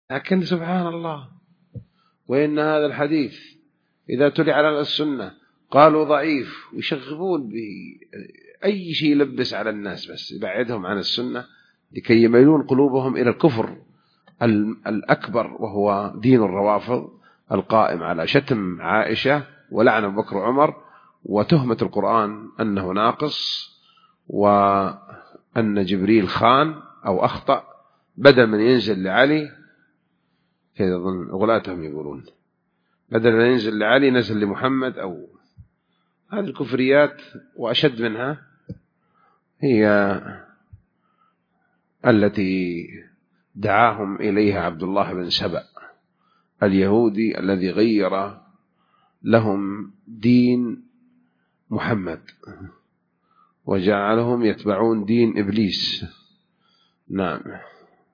لكن سبحان الله، وإن هذا الحديث إذا تلي على السنة قالوا ضعيف، ويشغبون بأي شيء يلبس على الناس بس يبعدهم عن السنة لكي يميلون قلوبهم إلى الكفر الأكبر، وهو دين الروافض القائم على شتم عائشة ولعن أبو بكر وعمر وتهمة القرآن أنه ناقص، وأن جبريل خان أو أخطأ، بدل من ينزل لعلي كذا ظن غلاتهم يقولون، بدل ما ينزل لعلي نزل لمحمد. أو هذه الكفريات وأشد منها هي التي دعاهم إليها عبد الله بن سبأ اليهودي الذي غير لهم دين محمد وجعلهم يتبعون دين إبليس. نعم.